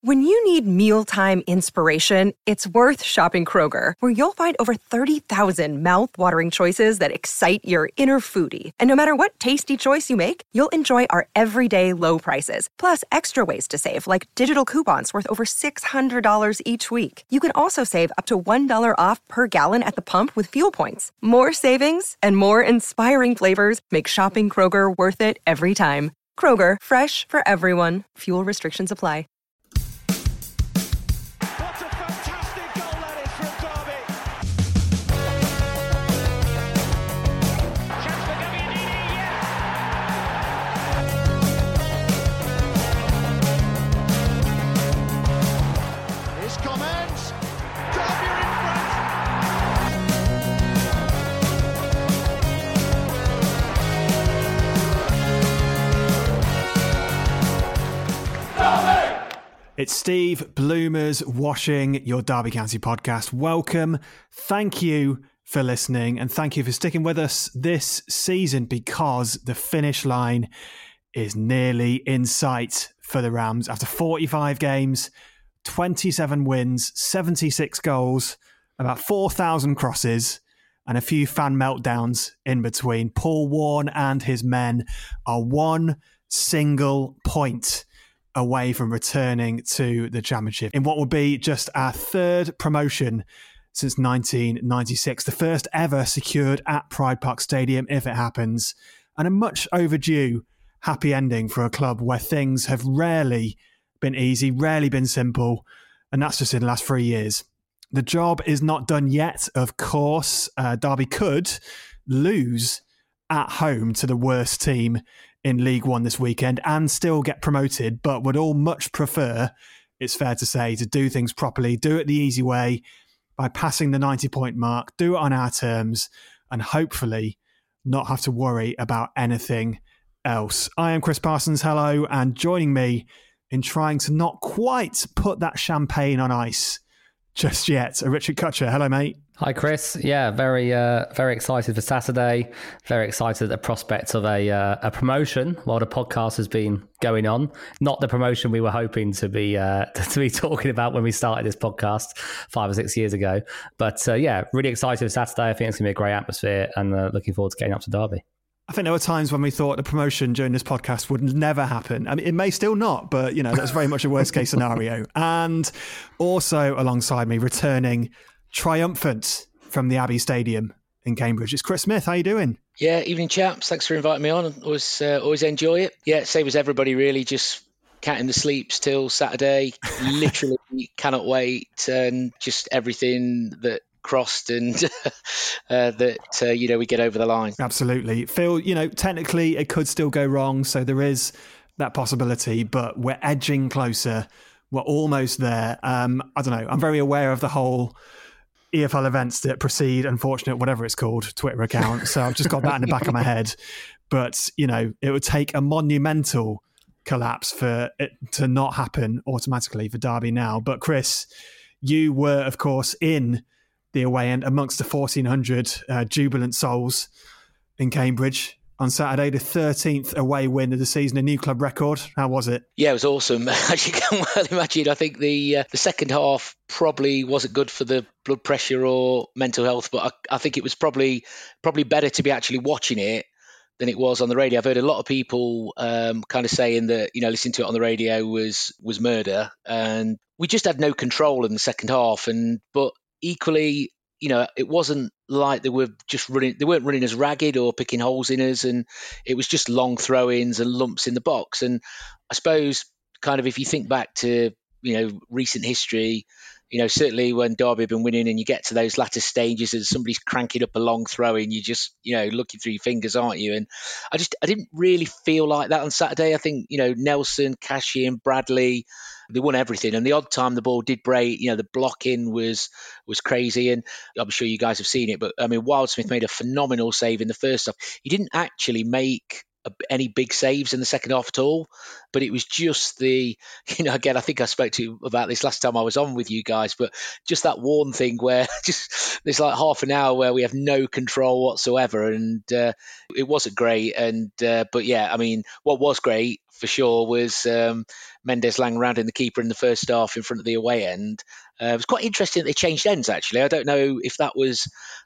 When you need mealtime inspiration, it's worth shopping Kroger, where you'll find over 30,000 mouth-watering choices that excite your inner foodie. And no matter what tasty choice you make, you'll enjoy our everyday low prices, plus extra ways to save, like digital coupons worth over $600 each week. You can also save up to $1 off per gallon at the pump with fuel points. More savings and more inspiring flavors make shopping Kroger worth it every time. Kroger, fresh for everyone. Fuel restrictions apply. It's Steve Bloomers washing your Derby County podcast. Welcome. Thank you for listening and thank you for sticking with us this season, because the finish line is nearly in sight for the Rams. After 45 games, 27 wins, 76 goals, about 4,000 crosses and a few fan meltdowns in between, Paul Warne and his men are one single point away from returning to the Championship in what will be just our third promotion since 1996, the first ever secured at Pride Park Stadium if it happens, and a much overdue happy ending for a club where things have rarely been easy, rarely been simple, and that's just in the last 3 years. The job is not done yet, of course. Derby could lose at home to the worst team in League One this weekend and still get promoted, but would all much prefer, it's fair to say, to do things properly, do it the easy way by passing the 90-point mark, do it on our terms, and hopefully not have to worry about anything else. I am Chris Parsons, hello, and joining me in trying to not quite put that champagne on ice just yet, Richard Kutcher. Hello, mate. Hi, Chris. Yeah, very excited for Saturday. Very excited at the prospect of a promotion while the podcast has been going on. Not the promotion we were hoping to be talking about when we started this podcast 5 or 6 years ago. But yeah, really excited for Saturday. I think it's going to be a great atmosphere and looking forward to getting up to Derby. I think there were times when we thought the promotion during this podcast would never happen. I mean, it may still not, but, you know, that's very much a worst case scenario. And also alongside me, returning triumphant from the Abbey Stadium in Cambridge, it's Chris Smith. How you doing? Yeah, evening, chaps. Thanks for inviting me on. Always enjoy it. Yeah, same as everybody, really. Just counting the sleeps till Saturday. Literally cannot wait. And just everything that crossed and that we get over the line. Absolutely. Phil, technically it could still go wrong, so there is that possibility, but we're edging closer. We're almost there. I don't know. I'm very aware of the whole EFL events that precede Unfortunate, whatever it's called, Twitter account. So I've just got that in the back of my head. But, it would take a monumental collapse for it to not happen automatically for Derby now. But Chris, you were, of course, in the away end amongst the 1,400 jubilant souls in Cambridge on Saturday, the 13th away win of the season, a new club record. How was it? Yeah, it was awesome. As you can well imagine, I think the second half probably wasn't good for the blood pressure or mental health, but I think it was probably better to be actually watching it than it was on the radio. I've heard a lot of people kind of saying that, listening to it on the radio was murder, and we just had no control in the second half. But equally, it wasn't like they weren't running as ragged or picking holes in us, and it was just long throw-ins and lumps in the box. And I suppose kind of if you think back to, recent history, certainly when Derby have been winning and you get to those latter stages and somebody's cranking up a long throw-in, you just, looking through your fingers, aren't you? And I didn't really feel like that on Saturday. I think, Nelson, Cashin, Bradley, they won everything. And the odd time the ball did break, the blocking was crazy. And I'm sure you guys have seen it, but I mean, Wildsmith made a phenomenal save in the first half. He didn't actually make any big saves in the second half at all. But it was just again, I think I spoke to you about this last time I was on with you guys, but just that one thing where just there's like half an hour where we have no control whatsoever, and it wasn't great. And but yeah, I mean, what was great for sure was Mendes Lang rounding the keeper in the first half in front of the away end. It was quite interesting that they changed ends, actually. I don't know if that was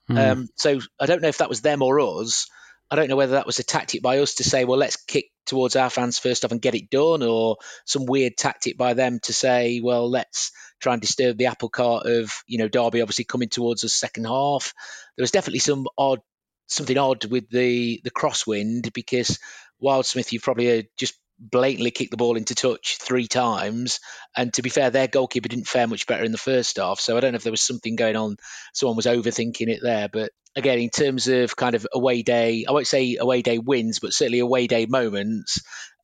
so I don't know if that was them or us. I don't know whether that was a tactic by us to say, well, let's kick towards our fans first off and get it done, or some weird tactic by them to say, well, let's try and disturb the apple cart of, Derby obviously coming towards us second half. There was definitely something odd with the crosswind, because Wildsmith, you've probably just blatantly kicked the ball into touch 3 times, and to be fair, their goalkeeper didn't fare much better in the first half, so I don't know if there was something going on, someone was overthinking it there. But again, in terms of kind of away day, I won't say away day wins, but certainly away day moments,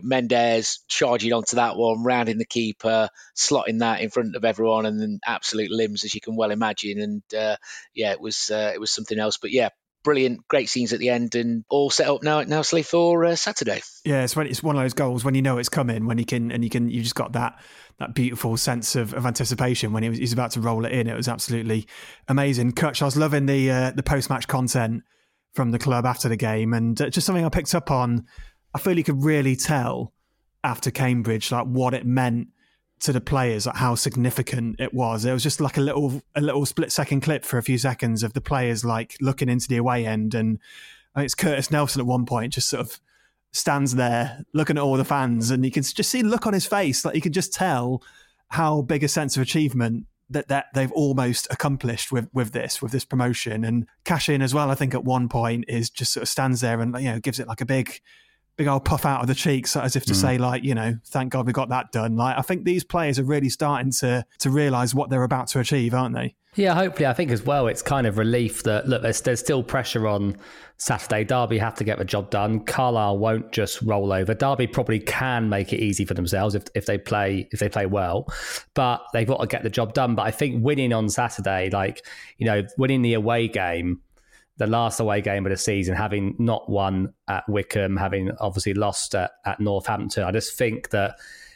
Mendes charging onto that one, rounding the keeper, slotting that in front of everyone, and then absolute limbs, as you can well imagine. And it was something else. But yeah, brilliant, great scenes at the end, and all set up now at Knowsley for Saturday. Yeah, it's one of those goals when you know it's coming, when you just got that beautiful sense of anticipation when he's about to roll it in. It was absolutely amazing. Kutch, I was loving the post-match content from the club after the game, and just something I picked up on. I feel you could really tell after Cambridge, like what it meant to the players, like how significant it was. It was just like a little split-second clip for a few seconds of the players like looking into the away end, and I think it's Curtis Nelson at one point just sort of stands there looking at all the fans, and you can just see the look on his face. Like you can just tell how big a sense of achievement that they've almost accomplished with this promotion. And Cashin as well, I think at one point is just sort of stands there and gives it like a big old puff out of the cheeks, as if to say, like, thank God we got that done. Like, I think these players are really starting to realise what they're about to achieve, aren't they? Yeah, hopefully. I think as well, it's kind of relief that, look, there's still pressure on Saturday. Derby have to get the job done. Carlisle won't just roll over. Derby probably can make it easy for themselves if they play well, but they've got to get the job done. But I think winning on Saturday, winning the away game, the last away game of the season, having not won at Wickham, having obviously lost at Northampton, I just think that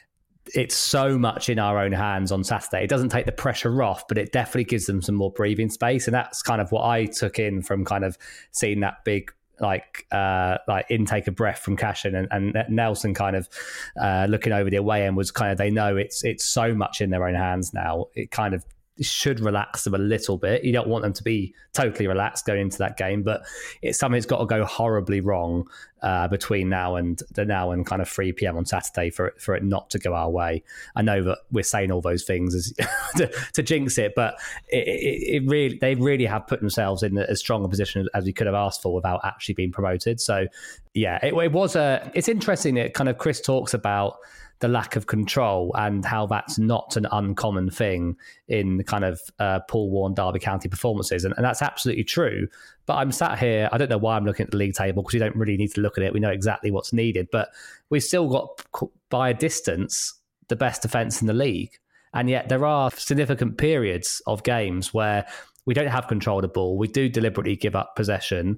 it's so much in our own hands on Saturday. It doesn't take the pressure off, but it definitely gives them some more breathing space. And that's kind of what I took in from kind of seeing that big intake of breath from Cashin and Nelson kind of looking over the away end was kind of, they know it's so much in their own hands now. It kind of should relax them a little bit. You don't want them to be totally relaxed going into that game, but it's something that's got to go horribly wrong between now and kind of 3 p.m. on Saturday for it not to go our way. I know that we're saying all those things as to jinx it, but they really have put themselves in as strong a position as we could have asked for without actually being promoted. So yeah, it's interesting that kind of Chris talks about the lack of control and how that's not an uncommon thing in kind of Paul Warne Derby County performances. And that's absolutely true. But I'm sat here, I don't know why I'm looking at the league table, because you don't really need to look at it. We know exactly what's needed, but we've still got, by a distance, the best defence in the league. And yet there are significant periods of games where we don't have control of the ball. We do deliberately give up possession.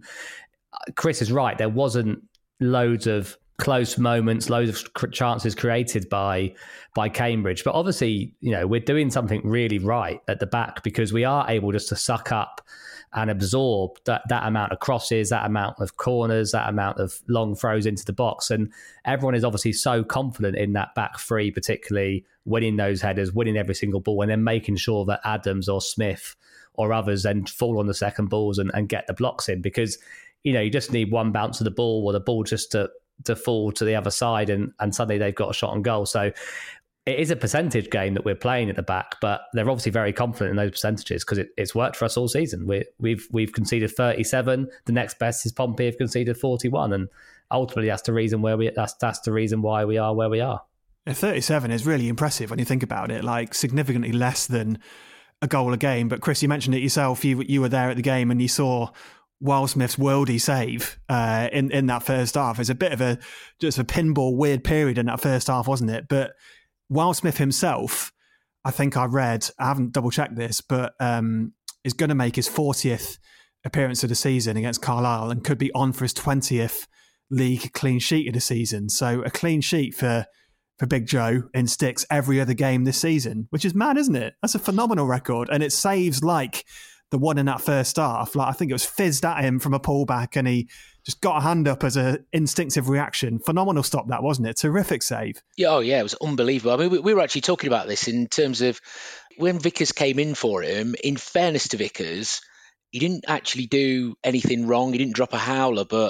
Chris is right. There wasn't loads of close moments, loads of chances created by Cambridge. But obviously, we're doing something really right at the back, because we are able just to suck up and absorb that amount of crosses, that amount of corners, that amount of long throws into the box. And everyone is obviously so confident in that back three, particularly winning those headers, winning every single ball, and then making sure that Adams or Smith or others then fall on the second balls and get the blocks in. Because, you just need one bounce of the ball or the ball just to fall to the other side and suddenly they've got a shot on goal. So it is a percentage game that we're playing at the back, but they're obviously very confident in those percentages because it's worked for us all season. We've conceded 37. The next best is Pompey have conceded 41, and ultimately that's the reason that's the reason why we are where we are. 37 is really impressive when you think about it, like significantly less than a goal a game. But Chris, you mentioned it yourself. You were there at the game and you saw Wildsmith's worldy save in that first half. It's a bit of just a pinball weird period in that first half, wasn't it? But Wildsmith himself, I think I haven't double checked this, but is going to make his 40th appearance of the season against Carlisle and could be on for his 20th league clean sheet of the season. So a clean sheet for Big Joe in sticks every other game this season, which is mad, isn't it? That's a phenomenal record. And it saves like the one in that first half. Like I think it was fizzed at him from a pullback and he just got a hand up as an instinctive reaction. Phenomenal stop that, wasn't it? Terrific save. Yeah, oh yeah, it was unbelievable. I mean, we were actually talking about this in terms of when Vickers came in for him. In fairness to Vickers, he didn't actually do anything wrong. He didn't drop a howler, but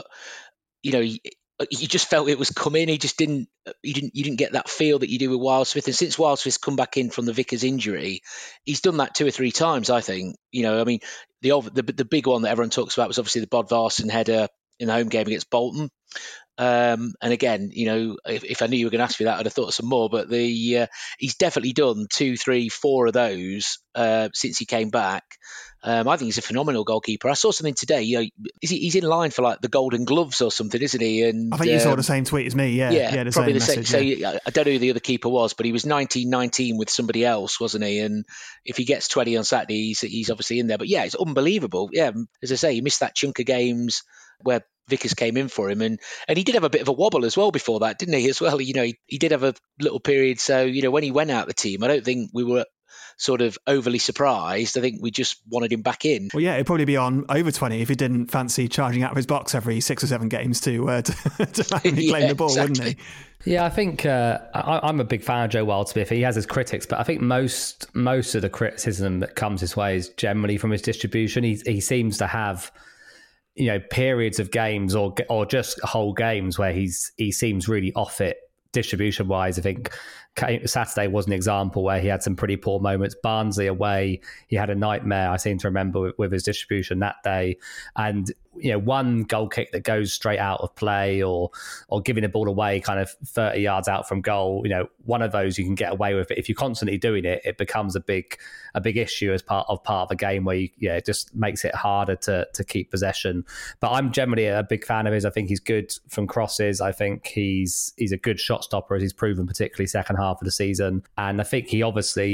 you just felt it was coming. He just didn't. You didn't get that feel that you do with Wildsmith. And since Wildsmith's come back in from the Vickers injury, he's done that 2 or 3 times. I think. I mean, the big one that everyone talks about was obviously the Bodvarsson header in the home game against Bolton. And again, if I knew you were going to ask me that, I'd have thought of some more. But he's definitely done 2, 3, 4 of those since he came back. I think he's a phenomenal goalkeeper. I saw something today. He's in line for like the Golden Gloves or something, isn't he? And I think you saw the same tweet as me. Yeah, probably the same. Message, so I don't know who the other keeper was, but he was 19-19 with somebody else, wasn't he? And if he gets 20 on Saturday, he's obviously in there. But yeah, it's unbelievable. Yeah, as I say, he missed that chunk of games where Vickers came in for him, and he did have a bit of a wobble as well before that, didn't he? As well, he did have a little period. So when he went out the team, I don't think we were sort of overly surprised. I think we just wanted him back in. Well, yeah, it'd probably be on over 20 if he didn't fancy charging out of his box every 6 or 7 games to manually claim the ball, exactly. Wouldn't he? Yeah, I think I'm a big fan of Joe Wildsmith. He has his critics, but I think most of the criticism that comes his way is generally from his distribution. He seems to have periods of games or just whole games where he seems really off it distribution wise. I think Saturday was an example where he had some pretty poor moments. Barnsley away, he had a nightmare, I seem to remember, with his distribution that day. And one goal kick that goes straight out of play or giving the ball away kind of 30 yards out from goal, one of those you can get away with. But if you're constantly doing it, it becomes a big issue as part of a game where it just makes it harder to keep possession. But I'm generally a big fan of his. I think he's good from crosses. I think he's a good shot stopper, as he's proven, particularly second half of the season. And I think he's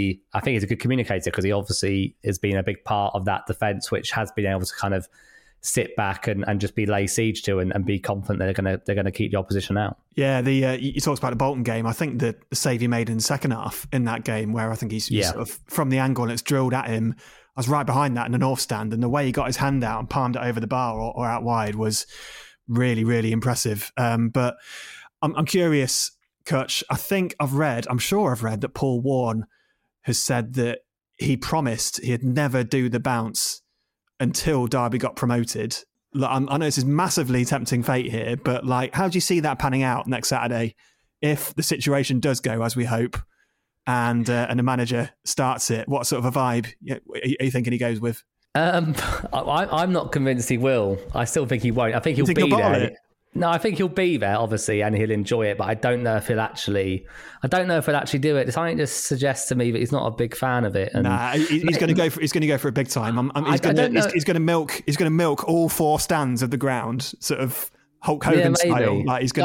a good communicator, because he obviously has been a big part of that defence, which has been able to kind of sit back and just be lay siege to and be confident they're going to keep the opposition out. Yeah, you talked about the Bolton game. I think the save he made in the second half in that game, where I think he's sort of from the angle and it's drilled at him. I was right behind that in the north stand, and the way he got his hand out and palmed it over the bar or out wide was really, really impressive. But I'm curious, Kutch. I'm sure I've read that Paul Warne has said that he promised he'd never do the bounce until Derby got promoted. Look, I know this is massively tempting fate here, but how do you see that panning out next Saturday if the situation does go as we hope and the manager starts it? What sort of a vibe are you thinking he goes with? I'm not convinced he will. I still think he won't. I think he'll be there. No, I think he'll be there, obviously, and he'll enjoy it. But I don't know if he'll actually do it. Something just suggests to me that he's not a big fan of it. And he's going to go for. He's going to go for a big time. He's going to milk all 4 stands of the ground, sort of Hulk Hogan style.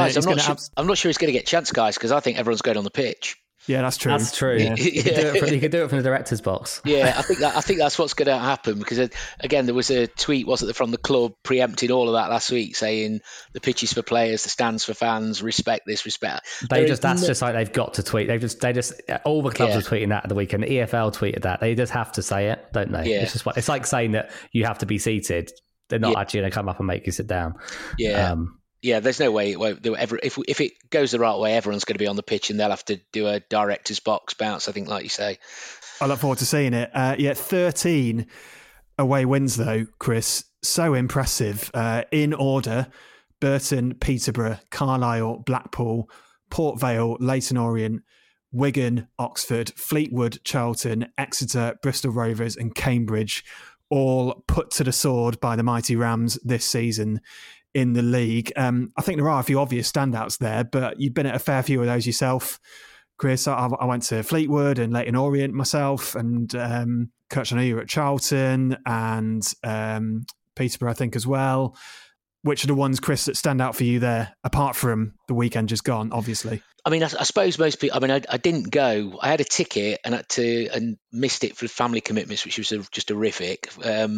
I'm not sure he's going to get chance, guys, because I think everyone's going on the pitch. Yeah, that's true. That's true. Yeah. You could do it from the director's box. Yeah, I think that's what's going to happen, because again, there was a tweet, wasn't there, from the club preempting all of that last week, saying the pitch is for players, the stands for fans, respect this, respect that. That's just like they've got to tweet. They just all the clubs are tweeting that at the weekend. The EFL tweeted that. They just have to say it, don't they? Yeah. It's like saying that you have to be seated. They're not actually going to come up and make you sit down. Yeah. Yeah, there's no way it won't. If it goes the right way, everyone's going to be on the pitch, and they'll have to do a director's box bounce, I think, like you say. I look forward to seeing it. 13 away wins, though, Chris. So impressive. In order: Burton, Peterborough, Carlisle, Blackpool, Port Vale, Leyton Orient, Wigan, Oxford, Fleetwood, Charlton, Exeter, Bristol Rovers, and Cambridge, all put to the sword by the mighty Rams this season in the league. I think there are a few obvious standouts there, but you've been at a fair few of those yourself, Chris. I went to Fleetwood and Leyton Orient myself, and Kutch, I know you were at Charlton and Peterborough, I think, as well. Which are the ones, Chris, that stand out for you there, apart from the weekend just gone, obviously? I mean, I suppose most people. I mean, I didn't go. I had a ticket and missed it for family commitments, which was just horrific.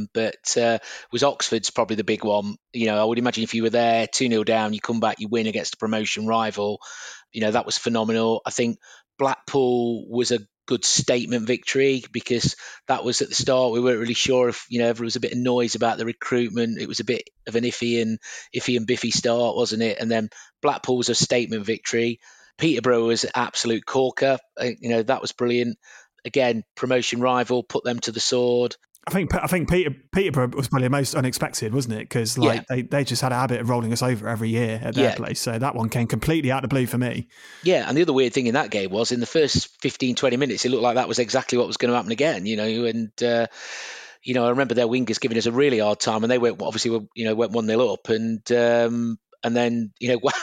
But was Oxford's probably the big one. I would imagine if you were there 2-0 down, you come back, you win against a promotion rival. That was phenomenal. I think Blackpool was a good statement victory because that was at the start. We weren't really sure if there was a bit of noise about the recruitment. It was a bit of an iffy and biffy start, wasn't it? And then Blackpool was a statement victory. Peterborough was an absolute corker. That was brilliant. Again, promotion rival, put them to the sword. I think Peterborough was probably the most unexpected, wasn't it? Because they just had a habit of rolling us over every year at their place. So that one came completely out of the blue for me. Yeah, and the other weird thing in that game was in the first 15, 20 minutes, it looked like that was exactly what was going to happen again, and I remember their wingers giving us a really hard time, and they went 1-0 up, and then,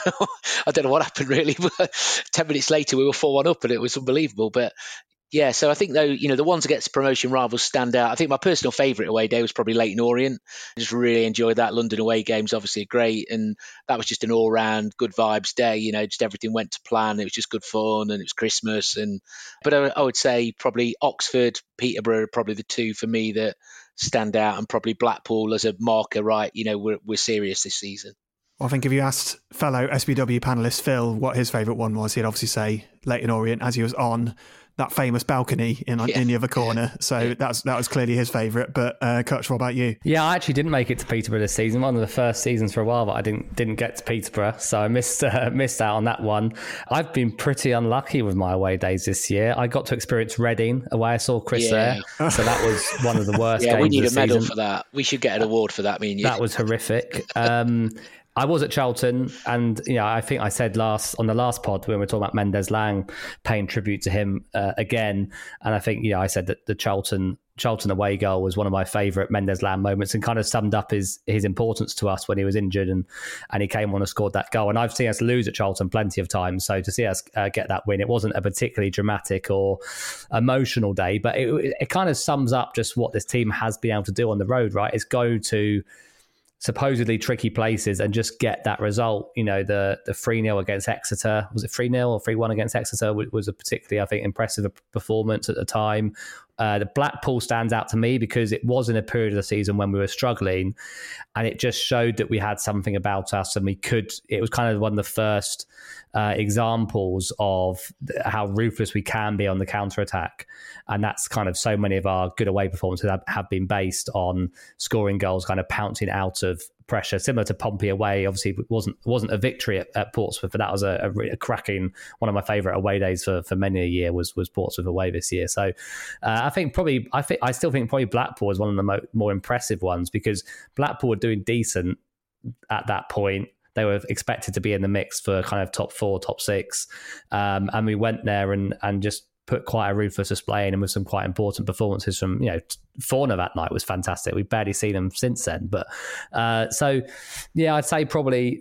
I don't know what happened really, but 10 minutes later we were 4-1 up and it was unbelievable. But yeah, so I think though, the ones against promotion rivals stand out. I think my personal favourite away day was probably Leyton Orient. I just really enjoyed that. London away games obviously great, and that was just an all-round good vibes day. Just everything went to plan. It was just good fun, and it was Christmas. But I would say probably Oxford, Peterborough are probably the two for me that stand out, and probably Blackpool as a marker. Right, we're serious this season. Well, I think if you asked fellow SBW panellist Phil what his favourite one was, he'd obviously say Leyton Orient, as he was on that famous balcony in the other corner. So that was clearly his favourite. But Kutch, what about you? Yeah, I actually didn't make it to Peterborough this season. One of the first seasons for a while, but I didn't get to Peterborough, so I missed out on that one. I've been pretty unlucky with my away days this year. I got to experience Reading away. I saw Chris there, so that was one of the worst. Yeah, games we need of a medal season. for that. We should get an award for that. That was horrific. I was at Charlton, and I think I said on the last pod when we were talking about Mendes Lang, paying tribute to him again, and I think I said that the Charlton away goal was one of my favourite Mendes Lang moments, and kind of summed up his importance to us when he was injured, and he came on and scored that goal. And I've seen us lose at Charlton plenty of times, so to see us get that win, it wasn't a particularly dramatic or emotional day, but it kind of sums up just what this team has been able to do on the road. Right, is go to supposedly tricky places and just get that result. The 3-0 against Exeter, was it 3-0 or 3-1 against Exeter, was a particularly, I think, impressive performance at the time. The Blackpool stands out to me because it was in a period of the season when we were struggling, and it just showed that we had something about us, and it was kind of one of the first examples of how ruthless we can be on the counter-attack. And that's kind of so many of our good away performances have been based on scoring goals, kind of pouncing out of pressure, similar to Pompey away. Obviously, it wasn't a victory at Portsmouth, but that was a cracking, one of my favourite away days for many a year was Portsmouth away this year. So I still think probably Blackpool is one of the more impressive ones, because Blackpool were doing decent at that point. They were expected to be in the mix for kind of top 4, top 6, and we went there and just put quite a ruthless display in, and with some quite important performances from, Forner that night was fantastic. We've barely seen him since then, but I'd say probably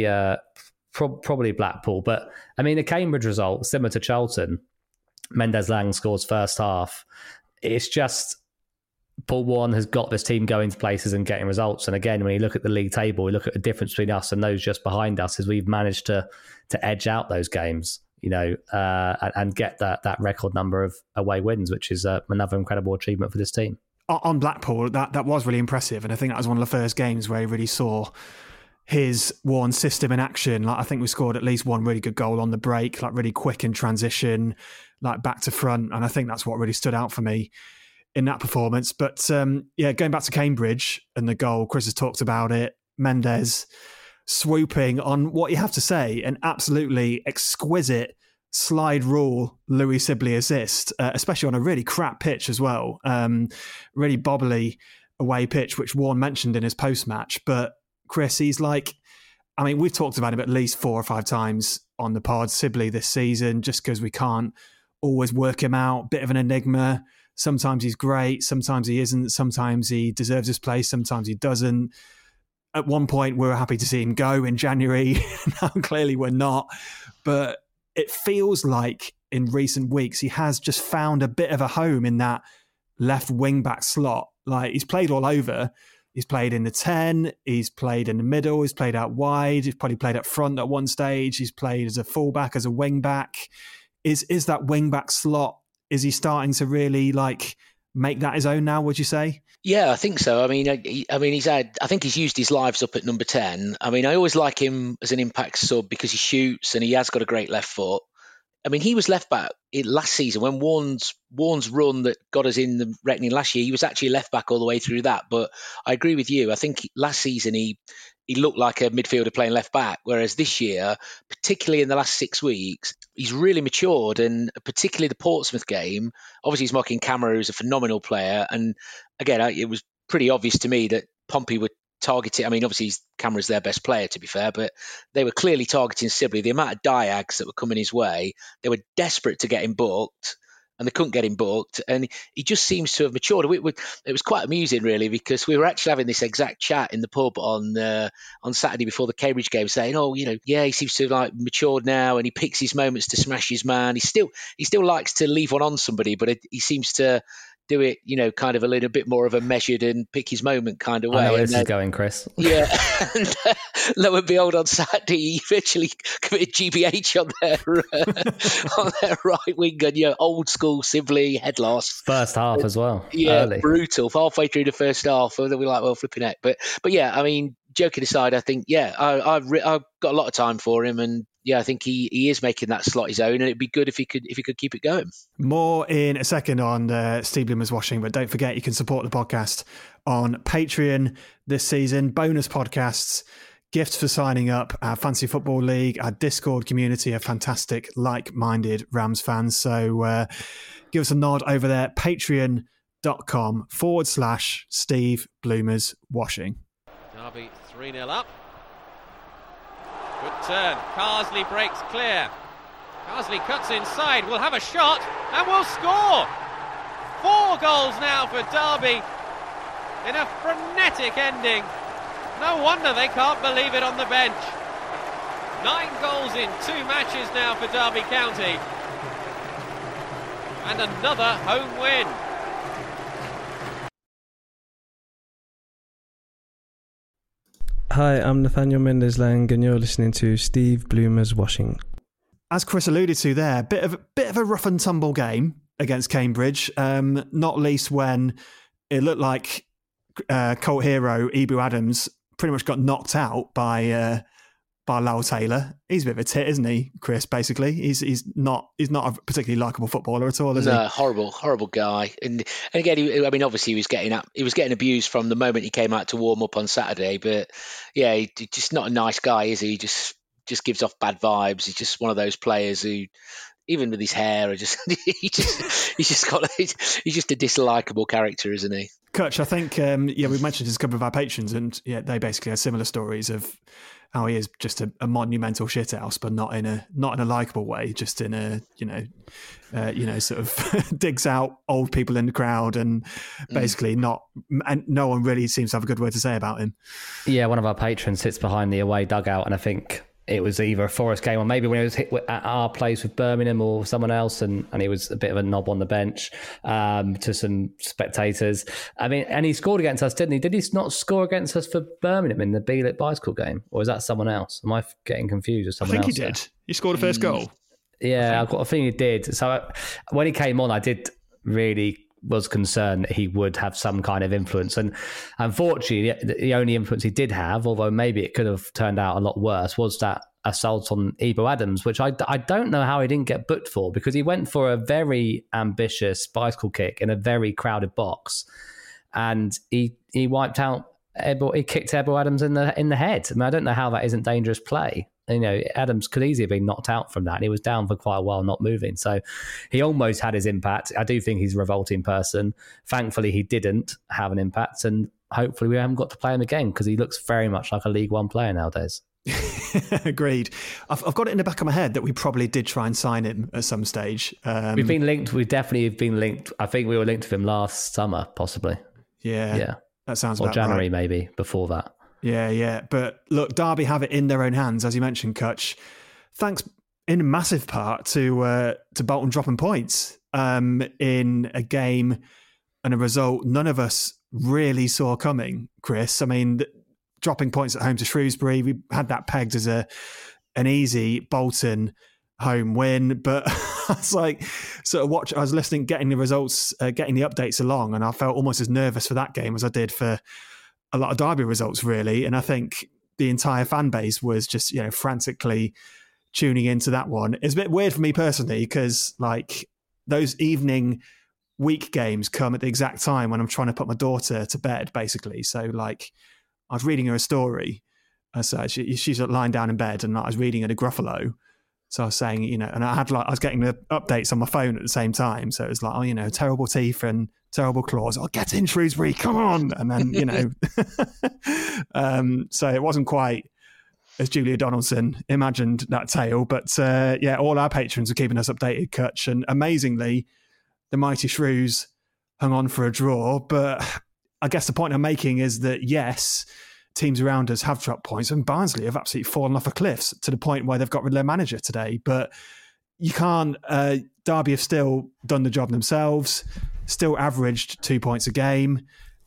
Blackpool. But I mean, the Cambridge result, similar to Charlton, Mendes Lang scores first half. It's just Paul Warne has got this team going to places and getting results. And again, when you look at the league table, we look at the difference between us and those just behind us, is we've managed to edge out those games, and get that record number of away wins, which is another incredible achievement for this team. On Blackpool, that was really impressive. And I think that was one of the first games where he really saw his Warne system in action. Like, I think we scored at least one really good goal on the break, like really quick in transition, like back to front. And I think that's what really stood out for me in that performance. But going back to Cambridge and the goal, Chris has talked about it. Mendes swooping on what you have to say, an absolutely exquisite slide rule Louis Sibley assist, especially on a really crap pitch as well. Really bobbly away pitch, which Warne mentioned in his post-match. But Chris, he's like, I mean, we've talked about him at least 4 or 5 times on the pod, Sibley, this season, just because we can't always work him out. Bit of an enigma. Sometimes he's great, sometimes he isn't, sometimes he deserves his place, sometimes he doesn't. At one point, we were happy to see him go in January. Now, clearly we're not. But it feels like in recent weeks, he has just found a bit of a home in that left wing-back slot. Like, he's played all over. He's played in the 10, he's played in the middle, he's played out wide, he's probably played up front at one stage, he's played as a fullback, as a wing back. Is that wing back slot, is he starting to really make that his own now, would you say? Yeah, I think so. I think he's used his lives up at number 10. I mean, I always like him as an impact sub because he shoots and he has got a great left foot. I mean, he was left back last season when Warne's run that got us in the reckoning last year. He was actually left back all the way through that. But I agree with you. I think last season he looked like a midfielder playing left back, whereas this year, particularly in the last 6 weeks, he's really matured. And particularly the Portsmouth game, obviously he's marking Camara, who's a phenomenal player. And again, it was pretty obvious to me that Pompey would targeting. I mean, obviously Camara's their best player, to be fair, but they were clearly targeting Sibley. The amount of diags that were coming his way, they were desperate to get him booked, and they couldn't get him booked. And he just seems to have matured. It was quite amusing, really, because we were actually having this exact chat in the pub on Saturday before the Cambridge game, saying, he seems to have matured now, and he picks his moments to smash his man. He still likes to leave one on somebody, but he seems to do it, kind of a little bit more of a measured and pick his moment kind of way. I know where this is going, Chris. Yeah. And lo and behold, on Saturday, he eventually committed GBH on their right wing, and old school Sibley head loss. First half as well. Yeah, early. Brutal. Halfway through the first half, and then we're like, well, flipping heck. But yeah, I mean, joking aside, I think, I've got a lot of time for him, and I think he is making that slot his own, and it'd be good if he could keep it going. More in a second on Steve Bloomer's Washing, but don't forget you can support the podcast on Patreon this season. Bonus podcasts, gifts for signing up, our Fantasy Football League, our Discord community of fantastic, like-minded Rams fans. So give us a nod over there, patreon.com/Steve Bloomer's Washing. Derby 3-0 up. Good turn. Carsley breaks clear. Carsley cuts inside. Will have a shot and will score. 4 goals now for Derby in a frenetic ending. No wonder they can't believe it on the bench. 9 goals in 2 matches now for Derby County. And another home win. Hi, I'm Nathaniel Mendes-Lang and you're listening to Steve Bloomer's Washing. As Chris alluded to there, bit of a rough and tumble game against Cambridge, not least when it looked like cult hero Ebou Adams pretty much got knocked out by Lowell Taylor. He's a bit of a tit, isn't he, Chris? Basically, he's not a particularly likable footballer at all, is he? No, horrible guy. And again, obviously he was getting abused from the moment he came out to warm up on Saturday. But yeah, he's just not a nice guy, is he? He just gives off bad vibes. He's just one of those players who, even with his hair, he's just a dislikable character, isn't he? Kutch, I think we've mentioned his a couple of our patrons, and they basically had similar stories of how he is just a monumental shithouse, but not in a likable way, just in a sort of digs out old people in the crowd and basically and no one really seems to have a good word to say about him. Yeah, one of our patrons sits behind the away dugout, and I think it was either a Forest game or maybe when he was hit at our place with Birmingham or someone else, and he was a bit of a knob on the bench to some spectators. I mean, and he scored against us, didn't he? Did he not score against us for Birmingham in the Beelit Bicycle game? Or is that someone else? Am I getting confused with someone else? I think he did. He scored the first goal. Yeah, I've got a feeling he did. So when he came on, I did really was concerned that he would have some kind of influence. And unfortunately, the only influence he did have, although maybe it could have turned out a lot worse, was that assault on Ebou Adams, which I don't know how he didn't get booked for, because he went for a very ambitious bicycle kick in a very crowded box, and he wiped out he kicked Ebou Adams in the head. I mean, I don't know how that isn't dangerous play. Adams could easily have been knocked out from that, and he was down for quite a while, not moving. So he almost had his impact. I do think he's a revolting person. Thankfully, he didn't have an impact, and hopefully we haven't got to play him again, because he looks very much like a League One player nowadays. Agreed. I've got it in the back of my head that we probably did try and sign him at some stage. We've been linked. We definitely have been linked. I think we were linked with him last summer, possibly. Yeah. That sounds or about January, right. Maybe before that. Yeah. But look, Derby have it in their own hands, as you mentioned, Kutch. Thanks in massive part to Bolton dropping points in a game and a result none of us really saw coming, Chris. I mean, dropping points at home to Shrewsbury, we had that pegged as an easy Bolton home win, but I was like, I was listening, getting the results, getting the updates along, and I felt almost as nervous for that game as I did for a lot of Derby results, really. And I think the entire fan base was just, frantically tuning into that one. It's a bit weird for me personally, because like those evening week games come at the exact time when I'm trying to put my daughter to bed, basically. So like I was reading her a story, so she's lying down in bed, and I was reading her the Gruffalo. So I was saying, and I was getting the updates on my phone at the same time. So it was like, terrible teeth and terrible claws. Get in, Shrewsbury, come on. And then, so it wasn't quite as Julia Donaldson imagined that tale. But all our patrons are keeping us updated, Kutch. And amazingly, the mighty Shrews hung on for a draw. But I guess the point I'm making is that, yes, teams around us have dropped points, and Barnsley have absolutely fallen off a cliff to the point where they've got rid of their manager today. But you can't. Derby have still done the job themselves, still averaged 2 points a game.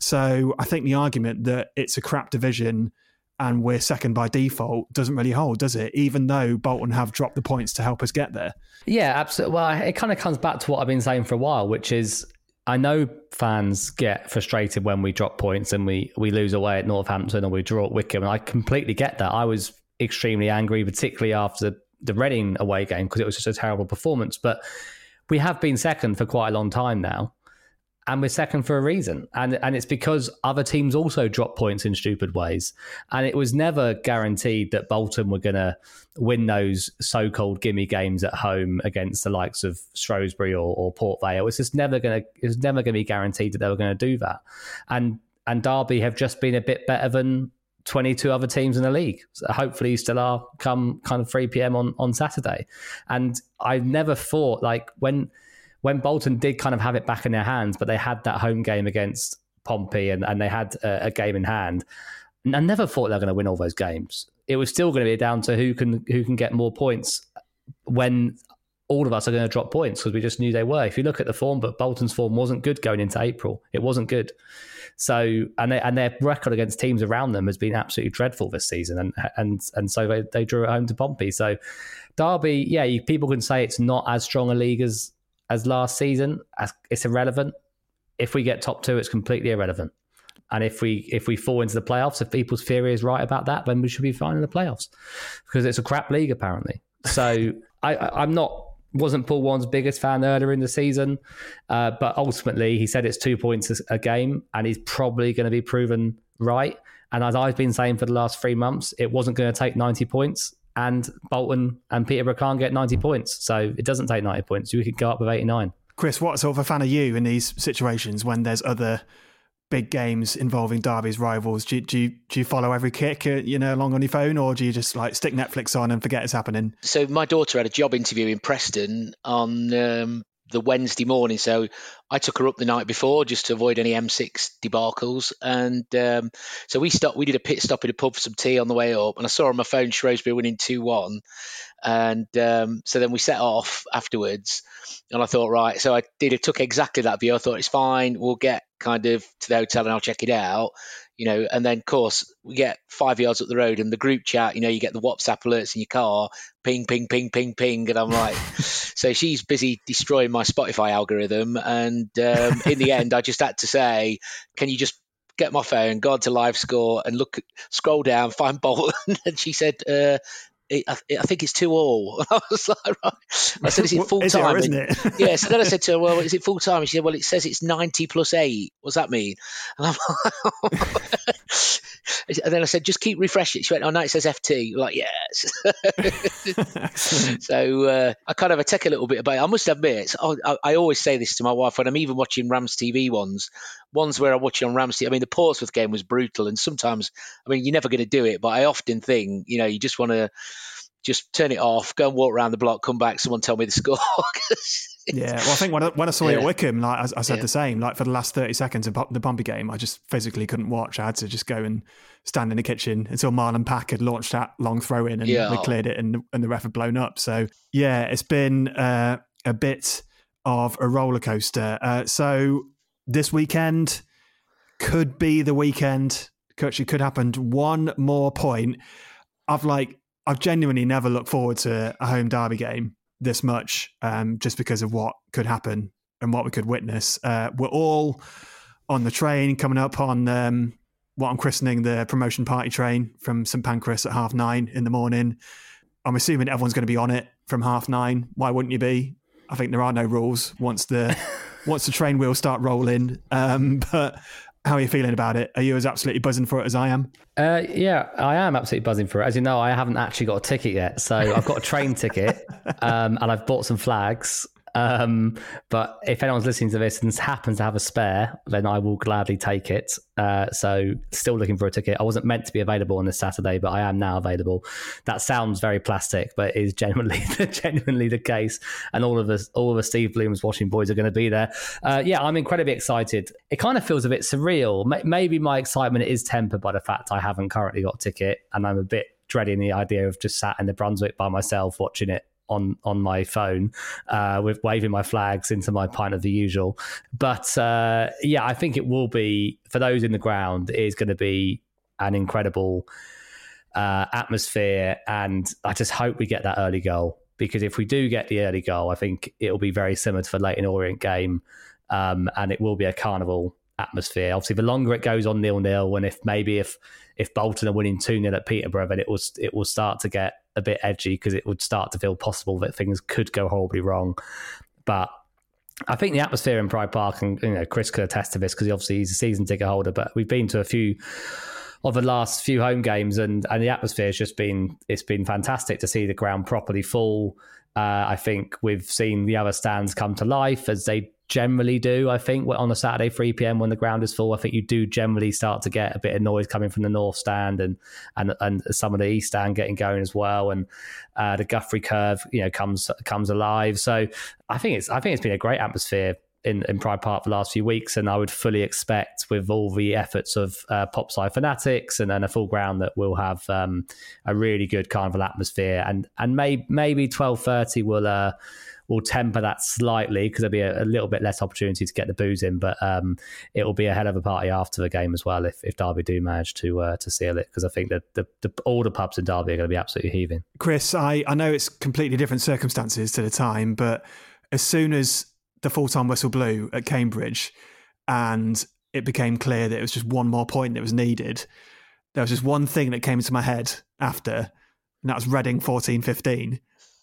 So I think the argument that it's a crap division and we're second by default doesn't really hold, does it? Even though Bolton have dropped the points to help us get there. Yeah, absolutely. Well, it kind of comes back to what I've been saying for a while, which is, I know fans get frustrated when we drop points and we lose away at Northampton or we draw at Wickham, and I completely get that. I was extremely angry, particularly after the Reading away game, because it was just a terrible performance. But we have been second for quite a long time now, and we're second for a reason. And it's because other teams also drop points in stupid ways. And it was never guaranteed that Bolton were going to win those so-called gimme games at home against the likes of Shrewsbury or Port Vale. It's never going to be guaranteed that they were going to do that. And Derby have just been a bit better than 22 other teams in the league. So hopefully still are come kind of 3 p.m. on Saturday. And I never thought, like, when Bolton did kind of have it back in their hands, but they had that home game against Pompey and they had a game in hand, I never thought they were going to win all those games. It was still going to be down to who can get more points when all of us are going to drop points, because we just knew they were. If you look at the form, but Bolton's form wasn't good going into April. It wasn't good. So and their record against teams around them has been absolutely dreadful this season, and so they drew it home to Pompey. So Derby, people can say it's not as strong a league as last season. It's irrelevant. If we get top two, it's completely irrelevant. And if we fall into the playoffs, if people's theory is right about that, then we should be fine in the playoffs, because it's a crap league apparently. So wasn't Paul Warren's biggest fan earlier in the season, but ultimately he said it's 2 points a game, and he's probably going to be proven right. And as I've been saying for the last 3 months, it wasn't going to take 90 points. And Bolton and Peterborough can't get 90 points. So it doesn't take 90 points. We could go up with 89. Chris, what sort of a fan are you in these situations when there's other big games involving Derby's rivals? Do you follow every kick, along on your phone, or do you just like stick Netflix on and forget it's happening? So my daughter had a job interview in Preston on the Wednesday morning, so I took her up the night before just to avoid any M6 debacles, and so we did a pit stop in a pub for some tea on the way up, and I saw on my phone Shrewsbury winning 2-1, and so then we set off afterwards, and I thought, right, so I took exactly that view. I thought it's fine, we'll get kind of to the hotel and I'll check it out, and then of course we get 5 yards up the road and the group chat, you get the WhatsApp alerts in your car, ping, ping, ping, ping, ping, and I'm like, so she's busy destroying my Spotify algorithm, and in the end I just had to say, can you just get my phone, go on to live score and scroll down, find Bolton, and she said, I think it's 2-2. I was like, right. I said, is it full time? Isn't it? Yeah. So then I said to her, well, is it full time? And she said, well, it says it's 90 plus 8. What's that mean? And I'm like, and then I said, just keep refreshing. She went, oh no, it says FT. I'm like, yes. So I kind of take a little bit about it. I must admit, I always say this to my wife when I'm even watching Rams TV ones where I watch on Rams TV. I mean, the Portsmouth game was brutal, and sometimes, you're never going to do it, but I often think, you just want to just turn it off, go and walk around the block, come back, someone tell me the score. Yeah, well, I think when I saw it at Wickham, like I said the same, like for the last 30 seconds of the Pompey game, I just physically couldn't watch. I had to just go and stand in the kitchen until Marlon Pack had launched that long throw in and we cleared it and the ref had blown up. So yeah, it's been a bit of a roller coaster. So this weekend, could be the weekend. It could happen. One more point. I've genuinely never looked forward to a home derby game this much, just because of what could happen and what we could witness. We're all on the train coming up on what I'm christening the promotion party train from St Pancras at 9:30 in the morning. I'm assuming everyone's going to be on it from 9:30. Why wouldn't you be? I think there are no rules once the train wheels start rolling. But how are you feeling about it? Are you as absolutely buzzing for it as I am? Yeah, I am absolutely buzzing for it. As you know, I haven't actually got a ticket yet. So I've got a train ticket and I've bought some flags. But if anyone's listening to this and happens to have a spare, then I will gladly take it. So still looking for a ticket. I wasn't meant to be available on this Saturday, but I am now available. That sounds very plastic, but it is genuinely the case. And all of the Steve Bloom's Washing boys are going to be there. Yeah, I'm incredibly excited. It kind of feels a bit surreal. Maybe my excitement is tempered by the fact I haven't currently got a ticket, and I'm a bit dreading the idea of just sat in the Brunswick by myself watching it on my phone, with waving my flags into my pint of the usual. But yeah, I think it will be, for those in the ground, it is going to be an incredible atmosphere. And I just hope we get that early goal, because if we do get the early goal, I think it'll be very similar to the Leyton Orient game, and it will be a carnival atmosphere. Obviously, the longer it goes on 0-0, and if Bolton are winning 2-0 at Peterborough, then it will start to get a bit edgy, because it would start to feel possible that things could go horribly wrong. But I think the atmosphere in Pride Park, and Chris could attest to this because obviously he's a season ticket holder, but we've been to a few of the last few home games, and the atmosphere has just been fantastic to see the ground properly full. I think we've seen the other stands come to life, as they generally do. I think on a Saturday 3 p.m. when the ground is full, I think you do generally start to get a bit of noise coming from the north stand and some of the east stand getting going as well, and the Guthrie curve comes alive. So I think it's been a great atmosphere in Pride Park for the last few weeks, and I would fully expect, with all the efforts of Popside fanatics and a full ground, that we'll have a really good carnival atmosphere, and maybe 12:30 will temper that slightly, because there'll be a little bit less opportunity to get the booze in, but it will be a hell of a party after the game as well if Derby do manage to seal it, because I think that all the pubs in Derby are going to be absolutely heaving. Chris, I know it's completely different circumstances to the time, but as soon as the full-time whistle blew at Cambridge and it became clear that it was just one more point that was needed, there was just one thing that came into my head after, and that was Reading 14-15.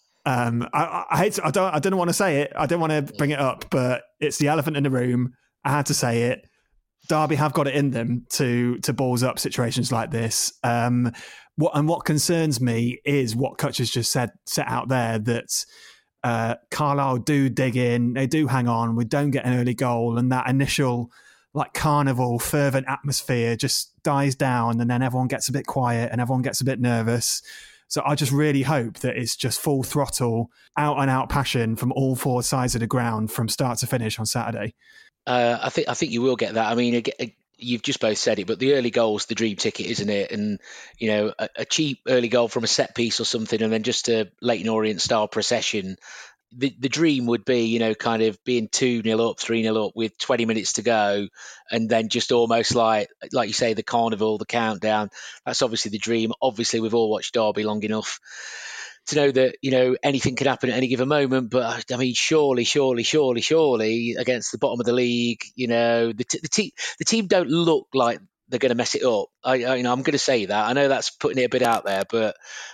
I don't want to say it. I don't want to bring it up, but it's the elephant in the room. I had to say it. Derby have got it in them to balls up situations like this. What concerns me is what Kutch has just set out there, that Carlisle do dig in, they do hang on, we don't get an early goal, and that initial carnival fervent atmosphere just dies down, and then everyone gets a bit quiet and everyone gets a bit nervous. So I just really hope that it's just full throttle, out and out passion from all four sides of the ground from start to finish on Saturday. I think you will get that. I mean, you've just both said it, but the early goal's the dream ticket, isn't it? And a cheap early goal from a set piece or something, and then just a Leyton Orient style procession. The dream would be, kind of being 2-0 up, 3-0 up with 20 minutes to go, and then just almost like you say, the carnival, the countdown. That's obviously the dream. Obviously, we've all watched Derby long enough to know that anything could happen at any given moment. But I mean, surely against the bottom of the league, the team don't look like they're going to mess it up. I'm going to say that. I know that's putting it a bit out there, but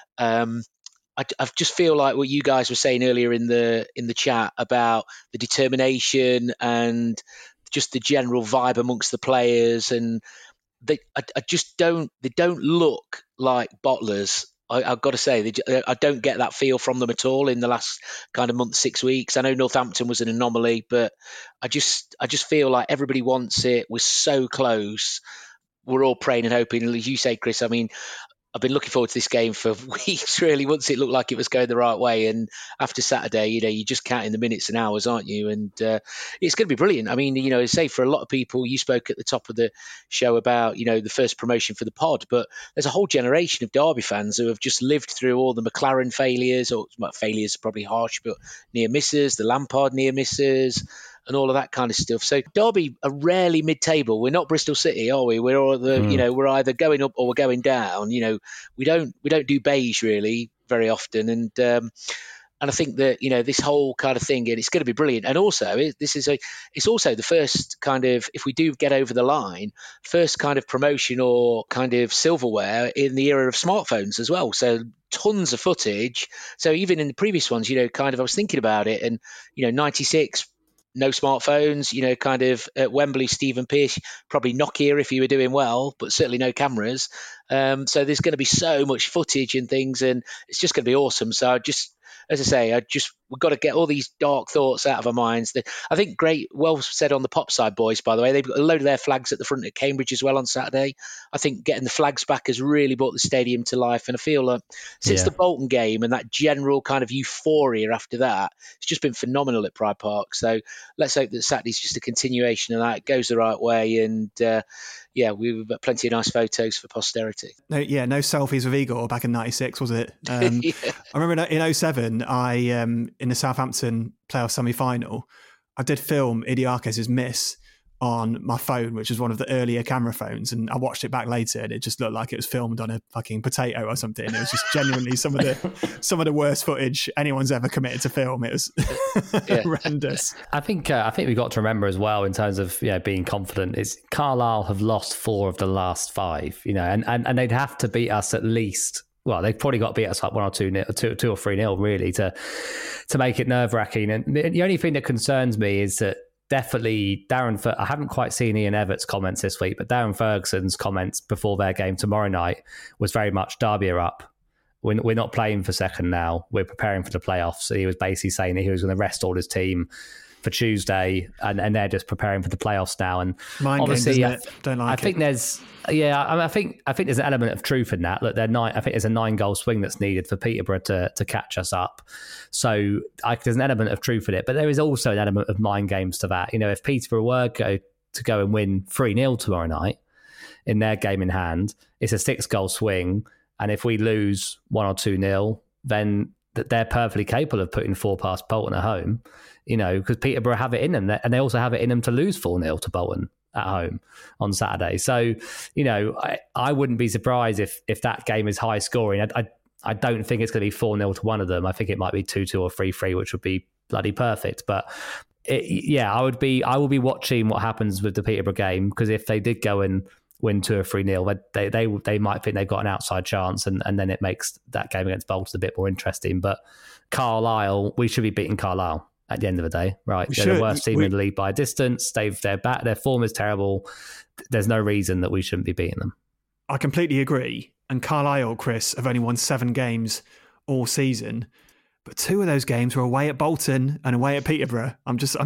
I just feel like what you guys were saying earlier in the chat about the determination and just the general vibe amongst the players, and they don't look like bottlers. I've got to say, I don't get that feel from them at all in the last kind of month, 6 weeks. I know Northampton was an anomaly, but I just feel like everybody wants it. We're so close. We're all praying and hoping. As you say, Chris, I mean, I've been looking forward to this game for weeks, really, once it looked like it was going the right way. And after Saturday, you're just counting the minutes and hours, aren't you? And it's going to be brilliant. I mean, say for a lot of people, you spoke at the top of the show about, the first promotion for the pod, but there's a whole generation of Derby fans who have just lived through all the McLaren failures, or failures are probably harsh, but near misses, the Lampard near misses. and all of that kind of stuff. So Derby are rarely mid-table. We're not Bristol City, are we? We're we're either going up or we're going down. We don't do beige really very often, and I think that this whole kind of thing, and it's going to be brilliant. And also, it's also the first kind of, if we do get over the line, first kind of promotion or kind of silverware in the era of smartphones as well. So tons of footage. So even in the previous ones, I was thinking about it, and 96. No smartphones, kind of at Wembley, Stephen Pearce, probably Nokia if you were doing well, but certainly no cameras. So there's going to be so much footage and things, and it's just going to be awesome. So as I say, we've got to get all these dark thoughts out of our minds. I think well said on the Pop side boys, by the way. They've got a load of their flags at the front at Cambridge as well on Saturday. I think getting the flags back has really brought the stadium to life. And I feel like since the Bolton game and that general kind of euphoria after that, it's just been phenomenal at Pride Park. So let's hope that Saturday's just a continuation of that. It goes the right way, and we've got plenty of nice photos for posterity. No selfies with Igor back in 96, was it? I remember in 07, in the Southampton playoff semi-final, I did film Idiakes' miss on my phone, which was one of the earlier camera phones, and I watched it back later, and it just looked like it was filmed on a fucking potato or something. It was just genuinely some of the worst footage anyone's ever committed to film. It was horrendous. I think we got to remember as well, in terms of being confident, is Carlisle have lost 4 of the last 5, and they'd have to beat us at least. Well, they've probably got to beat us like 1 or 2 or 3-0 really to make it nerve-wracking. And the only thing that concerns me is that definitely I haven't quite seen Ian Everett's comments this week, but Darren Ferguson's comments before their game tomorrow night was very much Derby are up. We're not playing for second now. We're preparing for the playoffs. So he was basically saying that he was going to rest all his team for Tuesday, and they're just preparing for the playoffs now. And mind obviously, game, don't like I think there's I think there's an element of truth in that. Look, I think there's a 9-goal swing that's needed for Peterborough to catch us up. So there's an element of truth in it, but there is also an element of mind games to that. If Peterborough were to go and win 3-0 tomorrow night in their game in hand, it's a 6-goal swing, and if we lose 1 or 2-0, then they're perfectly capable of putting 4 past Bolton at home. Because Peterborough have it in them, and they also have it in them to lose 4-0 to Bolton at home on Saturday. So, I wouldn't be surprised if that game is high scoring. I don't think it's going to be 4-0 to one of them. I think it might be 2-2 or 3-3, which would be bloody perfect. But I will be watching what happens with the Peterborough game, because if they did go and win 2 or 3-0, they might think they've got an outside chance, and then it makes that game against Bolton a bit more interesting. But Carlisle, we should be beating Carlisle at the end of the day, right? They're the worst team in the league by a distance. They're back. Their form is terrible. There's no reason that we shouldn't be beating them. I completely agree. And Carlisle, Chris, have only won 7 games all season, but 2 of those games were away at Bolton and away at Peterborough. I'm just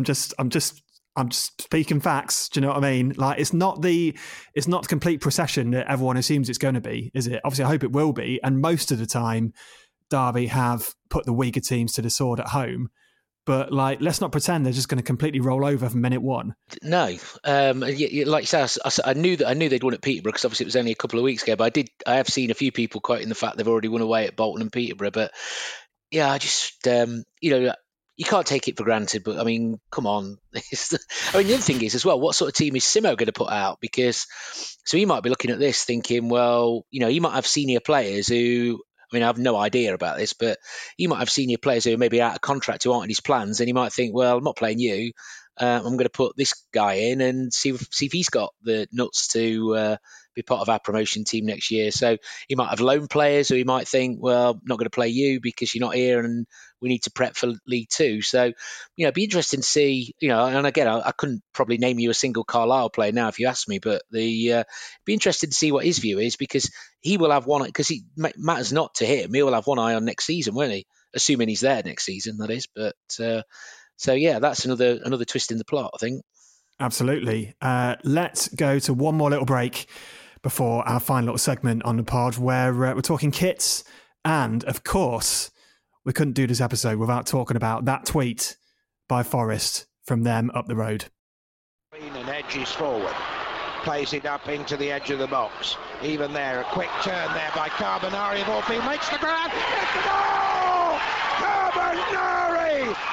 speaking facts. Do you know what I mean? Like, it's not the complete procession that everyone assumes it's going to be, is it? Obviously, I hope it will be. And most of the time, Derby have put the weaker teams to the sword at home. But let's not pretend they're just going to completely roll over from minute 1. No, like you said, I knew they'd won at Peterborough, because obviously it was only a couple of weeks ago. But I have seen a few people quoting the fact they've already won away at Bolton and Peterborough. But I just you can't take it for granted. But I mean, come on. The other thing is as well, what sort of team is Simo going to put out? Because he might be looking at this thinking, well, he might have senior players who. I have no idea about this, but he might have senior players who are maybe out of contract who aren't in his plans, and he might think, well, I'm not playing you. I'm going to put this guy in and see if he's got the nuts to be part of our promotion team next year. So he might have loan players, or he might think, well, I'm not going to play you because you're not here and we need to prep for League Two. So, it'd be interesting to see, and again, I couldn't probably name you a single Carlisle player now if you asked me, but it'd be interesting to see what his view is, because he will have one, because it matters not to him. He will have one eye on next season, won't he? Assuming he's there next season, that is. But so yeah, that's another twist in the plot, I think. Absolutely. Let's go to one more little break before our final little segment on the pod, where we're talking kits. And of course, we couldn't do this episode without talking about that tweet by Forest from them up the road. And edges forward. Plays it up into the edge of the box. Even there, a quick turn there by Carbonari of all people. Makes the grab. It's the goal! Carbonari!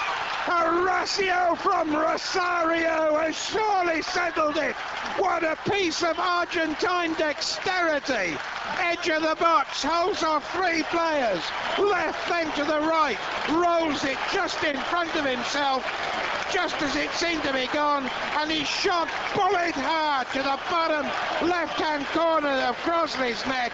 Horacio from Rosario has surely settled it. What a piece of Argentine dexterity. Edge of the box, holds off 3 players. Left, then to the right. Rolls it just in front of himself, just as it seemed to be gone. And he shot bullet hard to the bottom left-hand corner of Crosley's net.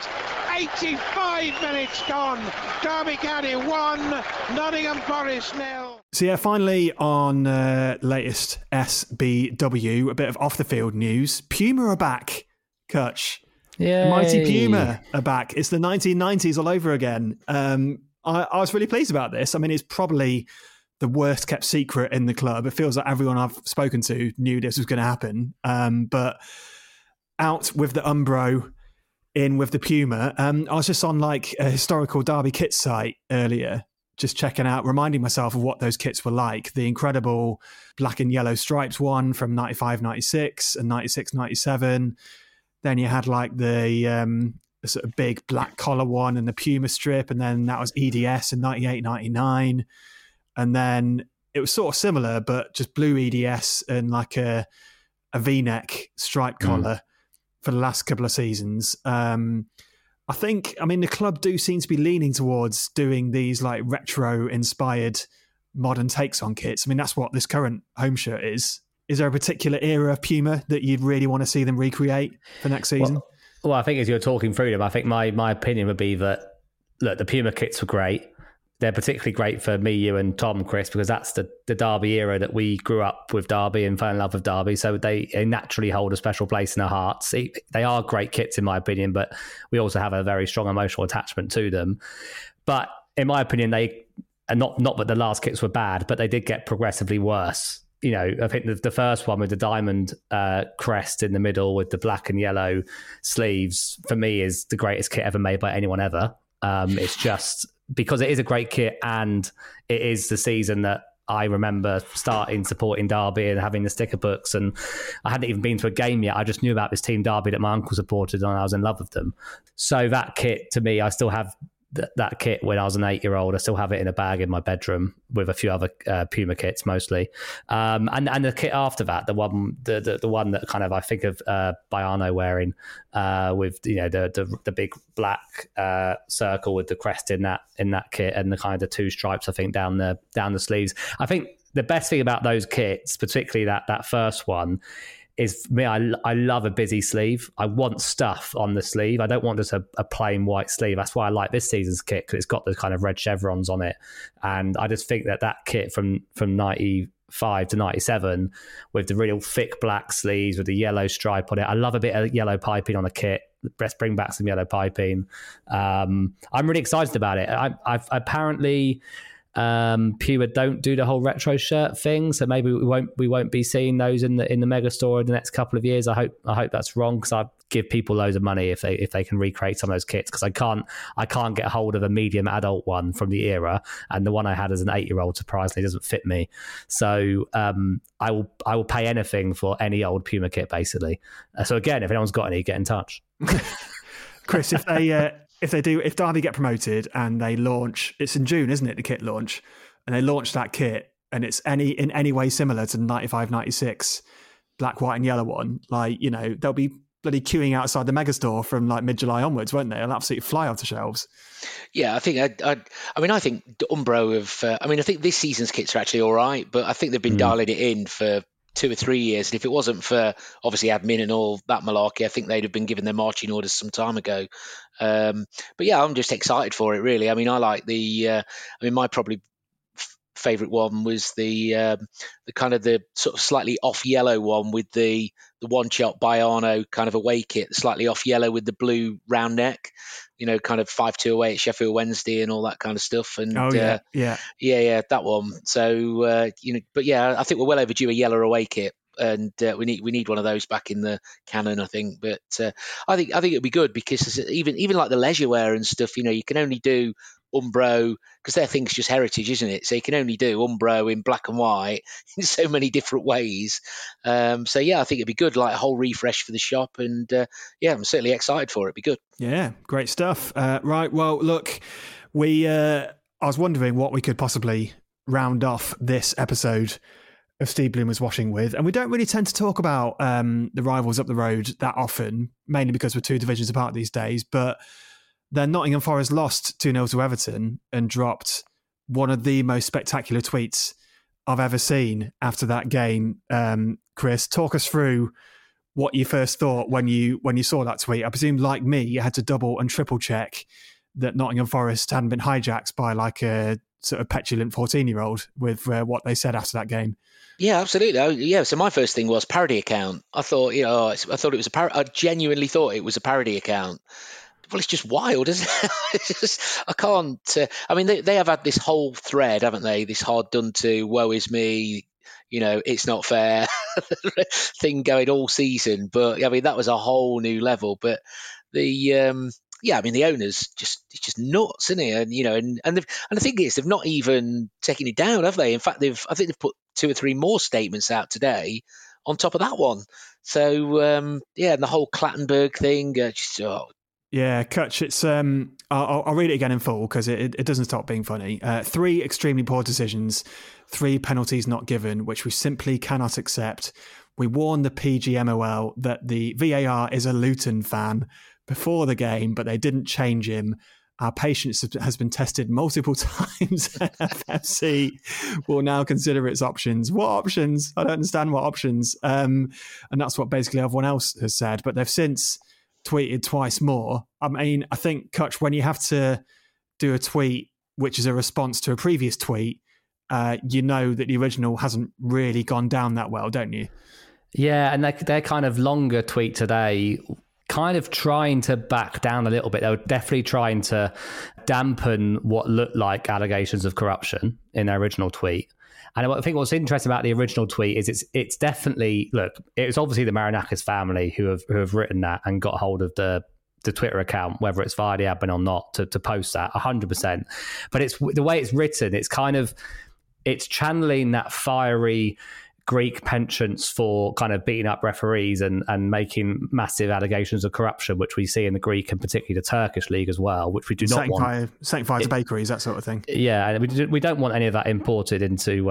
85 minutes gone. Derby County 1, Nottingham Forest 0. So yeah, finally on latest SBW, a bit of off-the-field news. Puma are back, Kutch. Yay. Mighty Puma are back. It's the 1990s all over again. I was really pleased about this. I mean, it's probably the worst kept secret in the club. It feels like everyone I've spoken to knew this was going to happen. But out with the Umbro, in with the Puma. I was just on like a historical Derby kit site earlier, just checking out, reminding myself of what those kits were like. The incredible black and yellow stripes one from 95-96 and 96-97. Then you had like the sort of big black collar one and the Puma strip, and then that was EDS in 98-99. And then it was sort of similar, but just blue EDS and like a V-neck stripe collar for the last couple of seasons. I think, I mean, the club do seem to be leaning towards doing these like retro-inspired modern takes on kits. I mean, that's what this current home shirt is. Is there a particular era of Puma that you'd really want to see them recreate for next season? Well, I think as you're talking through them, I think my opinion would be that, look, the Puma kits were great. They're particularly great for me, you and Tom, Chris, because that's the Derby era that we grew up with Derby and fell in love with Derby. So they naturally hold a special place in our hearts. They are great kits, in my opinion, but we also have a very strong emotional attachment to them. But in my opinion, they, and not that the last kits were bad, but they did get progressively worse. You know, I think the first one with the diamond crest in the middle with the black and yellow sleeves, for me, is the greatest kit ever made by anyone ever. It's just because it is a great kit, and it is the season that I remember starting supporting Derby and having the sticker books, and I hadn't even been to a game yet. I just knew about this team Derby that my uncle supported, and I was in love with them. So that kit, to me, I still have that kit when I was an 8-year-old. I still have it in a bag in my bedroom with a few other Puma kits mostly. And the kit after that, the one that kind of I think of Baiano wearing with, you know, the big black circle with the crest in that kit, and the kind of the 2 stripes, I think, down the sleeves. I think the best thing about those kits, particularly that first one, is, for me, I love a busy sleeve. I want stuff on the sleeve. I don't want just a plain white sleeve. That's why I like this season's kit, because it's got the kind of red chevrons on it. And I just think that kit from 95 to 97 with the real thick black sleeves with the yellow stripe on it. I love a bit of yellow piping on the kit. Let's bring back some yellow piping. I'm really excited about it. I've apparently... Puma don't do the whole retro shirt thing, so maybe we won't be seeing those in the Megastore in the next couple of years. I hope that's wrong, because I give people loads of money if they can recreate some of those kits, because I can't get a hold of a medium adult one from the era, and the one I had as an 8-year-old surprisingly doesn't fit me. So I will pay anything for any old Puma kit, basically. So again, if anyone's got any, get in touch. Chris, if Derby get promoted and they launch, it's in June, isn't it, the kit launch, and they launch that kit and it's in any way similar to the 95-96 black, white and yellow one, like, you know, they'll be bloody queuing outside the Megastore from like mid-July onwards, won't they? They'll absolutely fly off the shelves. Yeah, I think I think Umbro I think this season's kits are actually all right, but I think they've been dialing it in for 2 or 3 years, and if it wasn't for obviously admin and all that malarkey, I think they'd have been given their marching orders some time ago. But yeah, I'm just excited for it, really. I mean, I like my probably favourite one was the kind of the sort of slightly off yellow one with the one shot Baiano kind of away kit, slightly off yellow with the blue round neck, you know, kind of 5-2 away at Sheffield Wednesday and all that kind of stuff. And yeah, that one. So but yeah, I think we're well overdue a yellow away kit, and we need one of those back in the canon, I think. But I think it'd be good, because even like the leisure wear and stuff, you know, you can only do Umbro, because their thing's just heritage, isn't it? So you can only do Umbro in black and white in so many different ways. So yeah, I think it'd be good, like a whole refresh for the shop, and yeah, I'm certainly excited for it. It'd be good. Yeah, great stuff. Right, well, look, I was wondering what we could possibly round off this episode of Steve Bloomer's Washing With. And we don't really tend to talk about the rivals up the road that often, mainly because we're 2 divisions apart these days. But then Nottingham Forest lost 2-0 to Everton and dropped one of the most spectacular tweets I've ever seen after that game. Chris, talk us through what you first thought when you saw that tweet. I presume, like me, you had to double and triple check that Nottingham Forest hadn't been hijacked by like a sort of petulant 14-year-old with what they said after that game. Yeah, absolutely. Yeah, so my first thing was parody account. I thought, I thought it was I genuinely thought it was a parody account. Well, it's just wild, isn't it? It's just, I can't. I mean, they have had this whole thread, haven't they? This hard done to, woe is me, it's not fair thing going all season. But I mean, that was a whole new level. But the the owners it's just nuts, isn't it? And the thing is, they've not even taken it down, have they? In fact, I think they've put 2 or 3 more statements out today on top of that one. So and the whole Clattenburg thing, Yeah, Kutch, it's I'll read it again in full because it doesn't stop being funny. 3 extremely poor decisions, 3 penalties not given, which we simply cannot accept. We warned the PGMOL that the VAR is a Luton fan before the game, but they didn't change him. Our patience has been tested multiple times. FFC will now consider its options. What options? I don't understand what options. And that's what basically everyone else has said. But they've since tweeted twice more. I mean, I think, Kutch, when you have to do a tweet which is a response to a previous tweet, you know that the original hasn't really gone down that well, don't you? Yeah, and their kind of longer tweet today kind of trying to back down a little bit. They were definitely trying to dampen what looked like allegations of corruption in their original tweet. And I think what's interesting about the original tweet is it's definitely, look, it's obviously the Marinakis family who have written that and got hold of the Twitter account, whether it's via the admin or not, to post that 100%. But it's the way it's written, it's channeling that fiery Greek penchants for kind of beating up referees and making massive allegations of corruption, which we see in the Greek and particularly the Turkish league as well, which we do not want. Setting fire to bakeries, that sort of thing. Yeah, and we don't want any of that imported into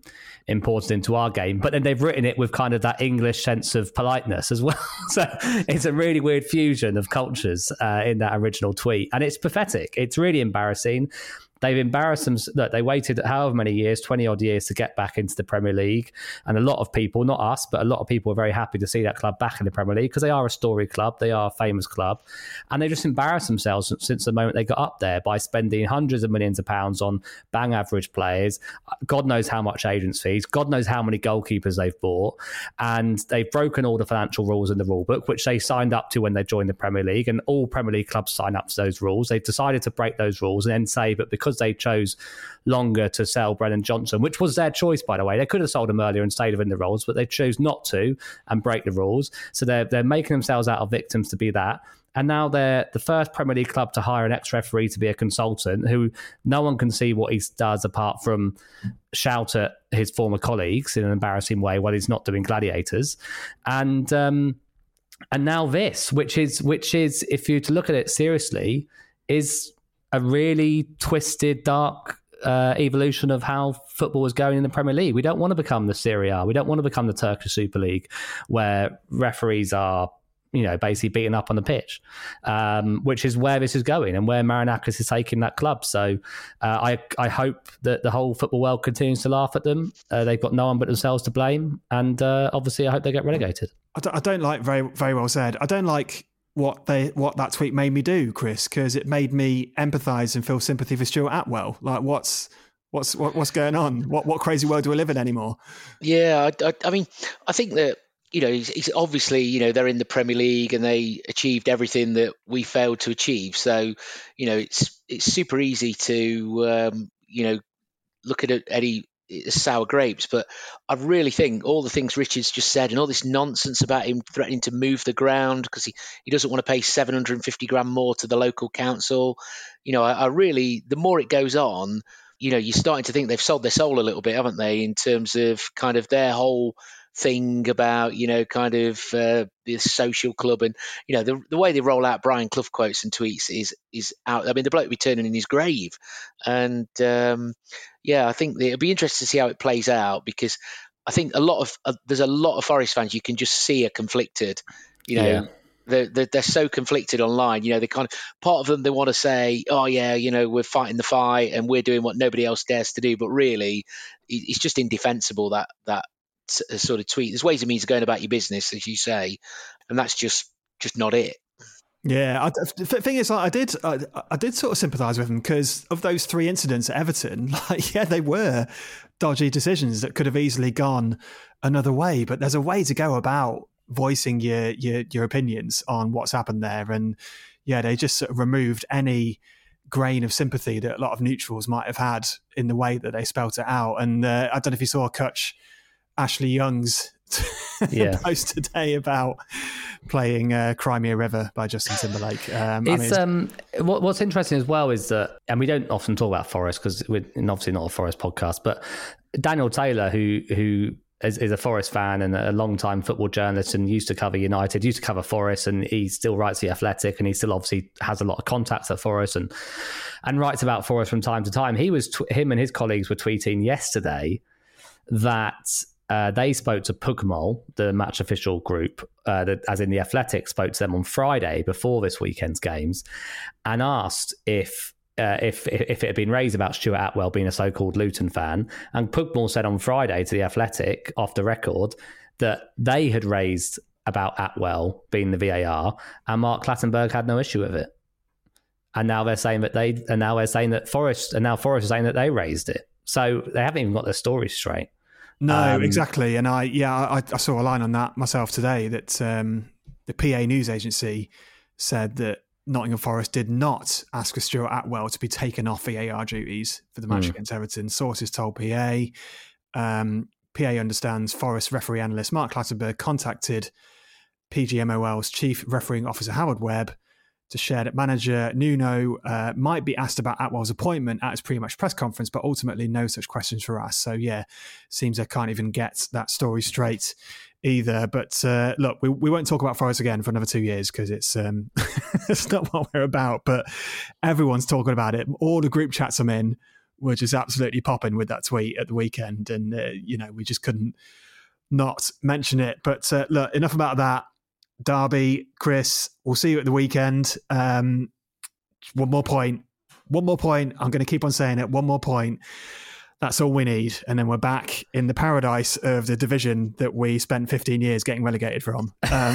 our game. But then they've written it with kind of that English sense of politeness as well. So it's a really weird fusion of cultures in that original tweet, and it's pathetic. It's really embarrassing. They've embarrassed them. Look, they waited however many years, 20 odd years, to get back into the Premier League. And a lot of people, not us, but a lot of people are very happy to see that club back in the Premier League because they are a storied club. They are a famous club. And they just embarrassed themselves since the moment they got up there by spending hundreds of millions of pounds on bang average players. God knows how much agents' fees. God knows how many goalkeepers they've bought. And they've broken all the financial rules in the rule book, which they signed up to when they joined the Premier League. And all Premier League clubs sign up to those rules. They've decided to break those rules and then say, but because they chose longer to sell Brennan Johnson, which was their choice, by the way. They could have sold him earlier and stayed within the rules, but they chose not to and break the rules. So they're making themselves out of victims to be that. And now they're the first Premier League club to hire an ex-referee to be a consultant who no one can see what he does apart from shout at his former colleagues in an embarrassing way while he's not doing gladiators. And now this, which is if you to look at it seriously, is a really twisted, dark evolution of how football is going in the Premier League. We don't want to become the Serie A. We don't want to become the Turkish Super League, where referees are, basically beaten up on the pitch, which is where this is going and where Marinakis is taking that club. So I hope that the whole football world continues to laugh at them. They've got no one but themselves to blame. And obviously, I hope they get relegated. I don't like, very, very well said, I don't like what that tweet made me do, Chris, because it made me empathise and feel sympathy for Stuart Atwell. Like, what's going on? What crazy world do we live in anymore? Yeah, I mean, I think that he's obviously they're in the Premier League and they achieved everything that we failed to achieve. So it's super easy to look at Eddie sour grapes, but I really think all the things Richard's just said and all this nonsense about him threatening to move the ground because he doesn't want to pay 750 grand more to the local council. I really, the more it goes on, you're starting to think they've sold their soul a little bit, haven't they, in terms of kind of their whole thing about the social club and the way they roll out Brian Clough quotes and tweets is out. I mean, the bloke will be turning in his grave, and I think it'll be interesting to see how it plays out, because I think there's a lot of Forest fans you can just see are conflicted. They're so conflicted online. They kind of, part of them, they want to say, oh yeah, we're fighting the fight and we're doing what nobody else dares to do, but really it's just indefensible, that sort of tweet. There's ways and means of going about your business, as you say, and that's just not it. Yeah, the thing is, I did sort of sympathise with them, because of those 3 incidents at Everton. They were dodgy decisions that could have easily gone another way, but there's a way to go about voicing your opinions on what's happened there, and they just sort of removed any grain of sympathy that a lot of neutrals might have had in the way that they spelt it out. And I don't know if you saw Ashley Young's post today about playing Crimea River by Justin Timberlake. What's interesting as well is that, and we don't often talk about Forest because we're obviously not a Forest podcast, but Daniel Taylor, who is a Forest fan and a long-time football journalist and used to cover United, used to cover Forest, and he still writes The Athletic, and he still obviously has a lot of contacts at Forest and writes about Forest from time to time. Him and his colleagues were tweeting yesterday that they spoke to Pugmol, the match official group, as in The Athletic spoke to them on Friday before this weekend's games, and asked if it had been raised about Stuart Atwell being a so-called Luton fan. And Pugmol said on Friday to The Athletic, off the record, that they had raised about Atwell being the VAR, and Mark Clattenburg had no issue with it. And now they're saying that Forest is saying that they raised it. So they haven't even got their story straight. No, exactly. And I saw a line on that myself today, that the PA news agency said that Nottingham Forest did not ask for Stuart Atwell to be taken off VAR duties for the match against Everton. Sources told PA. PA understands Forest referee analyst Mark Clattenburg contacted PGMOL's chief refereeing officer Howard Webb to share that manager Nuno might be asked about Atwell's appointment at his pre-match press conference, but ultimately no such questions were asked. So seems they can't even get that story straight either. But look, we won't talk about Forest again for another 2 years, because it's it's not what we're about. But everyone's talking about it. All the group chats I'm in were just absolutely popping with that tweet at the weekend, and we just couldn't not mention it. But look, enough about that. Derby, Chris, we'll see you at the weekend. One more point. I'm going to keep on saying it. One more point. That's all we need. And then we're back in the paradise of the division that we spent 15 years getting relegated from.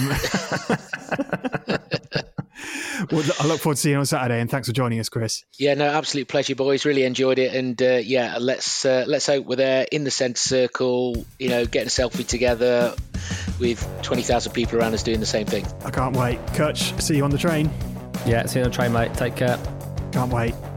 Well, I look forward to seeing you on Saturday, and thanks for joining us, Chris. Yeah, no, absolute pleasure, boys. Really enjoyed it. And let's hope we're there in the centre circle, getting a selfie together with 20,000 people around us doing the same thing. I can't wait. Kutch, see you on the train. Yeah, see you on the train, mate. Take care. Can't wait.